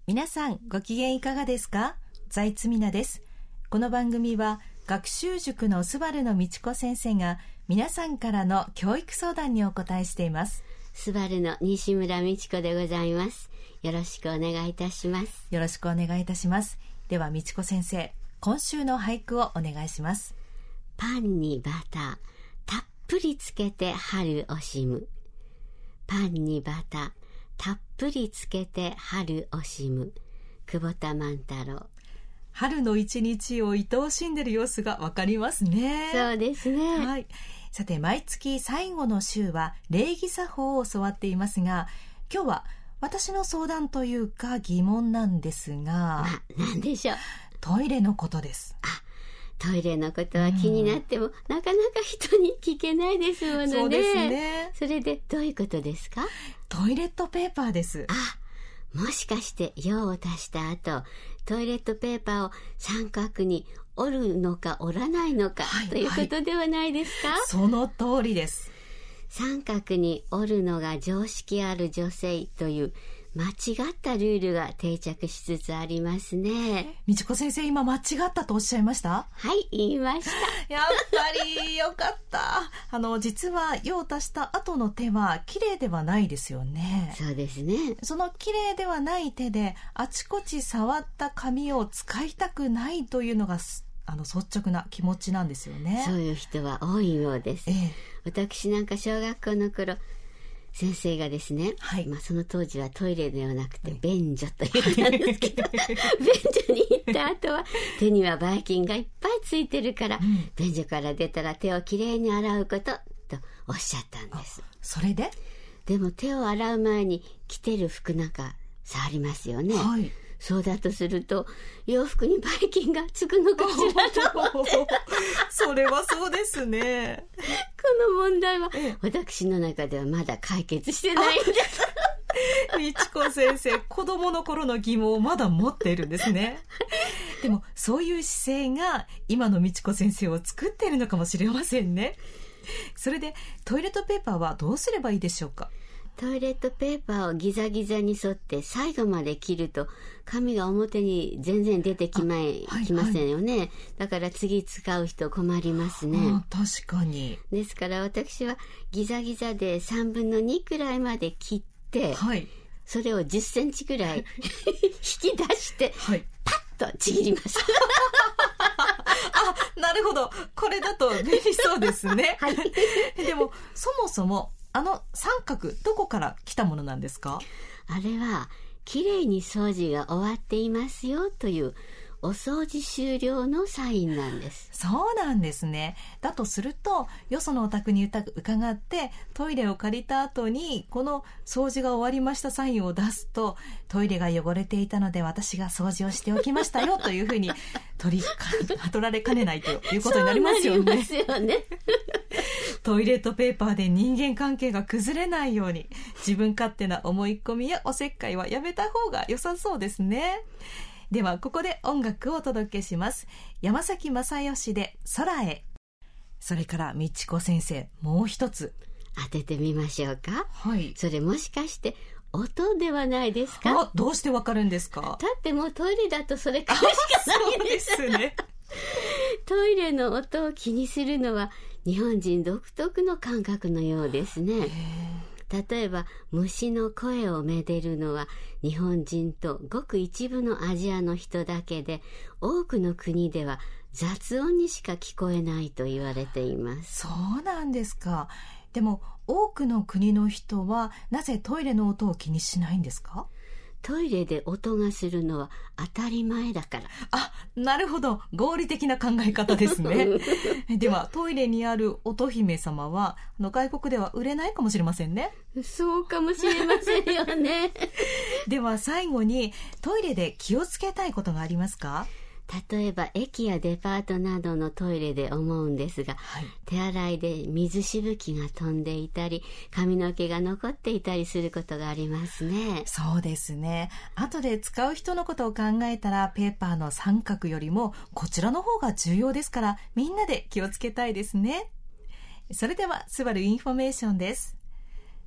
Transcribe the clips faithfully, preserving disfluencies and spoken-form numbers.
皆さんご機嫌いかがですか？財津美奈です。この番組は学習塾のスバルの道子先生が皆さんからの教育相談にお答えしています。 スバルの西村美智子でございます。よろしくお願いいたします。 よろしくお願いいたします。では美智子先生、今週の俳句をお願いします。 パンにバターたっぷりつけて春惜しむ。パンにバターたっぷりつけて春惜しむ。久保田万太郎。 春の一日を愛おしんでいる様子がわかりますね。 そうですね、 はい。さて、毎月最後の週は礼儀作法を教わっていますが、今日は私の相談というか疑問なんですが、 まあ、何でしょう。 トイレのことです。 あ、トイレのことは気になっても、うん、なかなか人に聞けないですものね。 そうですね。 それでどういうことですか？ トイレットペーパーです。 あ、もしかして用を足した後、トイレットペーパーを三角に折るのか折らないのか、はい、ということではないですか？はい、 その通りです。 三角に折るのが常識ある女性という間違ったルールが定着しつつありますね。 美智子先生、今間違ったとおっしゃいました？ はい、言いました。 やっぱりよかったあの実は用を足した後の手は綺麗ではないですよね。 そうですね。 その綺麗ではない手であちこち触った紙を使いたくないというのがあの率直な気持ちなんですよね。 そういう人は多いようです、ええ、私なんか小学校の頃、先生がですね、はい、まあ、その当時はトイレではなくて便所と言ったんですけど、はい、便所に行った後は手にはばい菌がいっぱいついてるから、うん、便所から出たら手をきれいに洗うこととおっしゃったんです。 それで？ でも手を洗う前に着てる服なんか触りますよね、はい、そうだとすると洋服にばい菌がつくのかしらと思ってそれはそうですね。 この問題は私の中ではまだ解決してないんです美智子先生、子供の頃の疑問をまだ持っているんですね。でもそういう姿勢が今の美智子先生を作っているのかもしれませんね。それでトイレットペーパーはどうすればいいでしょうか？ トイレットペーパーをギザギザに沿って最後まで切ると紙が表に全然出てきま、はい、きませんよね、はい、だから次使う人困りますね。 あ、確かに。 ですから私はギザギザでさんぶんのにくらいまで切って、はい、それをじゅっセンチくらい引き出して、はい、パッとちぎります。 あ、なるほど。これだと便利そうですね。はい、でもそもそもあの三角、どこから来たものなんですか？ あれはきれいに掃除が終わっていますよというお掃除終了のサインなんです。 そうなんですね。だとすると、よそのお宅に伺ってトイレを借りた後にこの掃除が終わりましたサインを出すと、トイレが汚れていたので私が掃除をしておきましたよというふうに取り取られかねないということになりますよね。 そうなりますよね。 トイレットペーパーで人間関係が崩れないように、自分勝手な思い込みやおせっかいはやめた方が良さそうですね。ではここで音楽をお届けします。山崎正義で空へ。それから美智子先生、もう一つ当ててみましょうか。 はい。 それもしかして音ではないですか？ あ、どうしてわかるんですか？ だってもうトイレだとそれからしかないんです。 そうですね。 トイレの音を気にするのは日本人独特の感覚のようですね。例えば虫の声をめでるのは日本人とごく一部のアジアの人だけで、多くの国では雑音にしか聞こえないと言われています。 そうなんですか。でも多くの国の人はなぜトイレの音を気にしないんですか？ トイレで音がするのは当たり前だから。 あ、なるほど。合理的な考え方ですね。ではトイレにある乙姫様はあの外国では売れないかもしれませんね。 そうかもしれませんよね。 では最後にトイレで気をつけたいことがありますか？ 例えば駅やデパートなどのトイレで思うんですが、はい、手洗いで水しぶきが飛んでいたり髪の毛が残っていたりすることがありますね。 そうですね。後で使う人のことを考えたらペーパーの三角よりもこちらの方が重要ですから、みんなで気をつけたいですね。それではスバルインフォメーションです。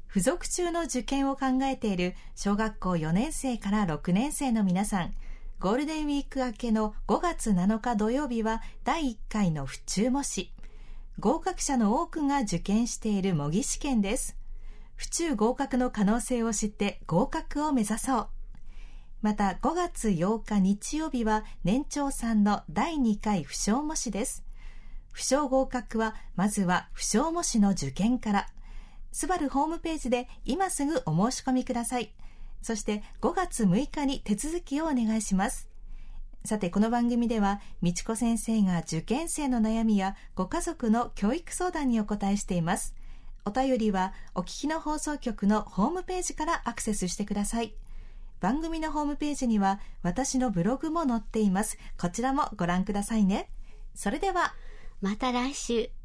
付属中の受験を考えている小学校よねん生からろくねん生の皆さん、ゴールデンウィーク明けのごがつなのか土曜日はだいいっかいの府中模試。合格者の多くが受験している模擬試験です。府中合格の可能性を知って合格を目指そう。またごがつようか日曜日は年長さんのだいにかい不詳模試です。不詳合格はまずは不詳模試の受験から。スバルホームページで今すぐお申し込みください。そしてごがつむいかに手続きをお願いします。さて、この番組ではみちこ先生が受験生の悩みやご家族の教育相談にお答えしています。お便りはお聞きの放送局のホームページからアクセスしてください。番組のホームページには私のブログも載っています。こちらもご覧くださいね。それではまた来週。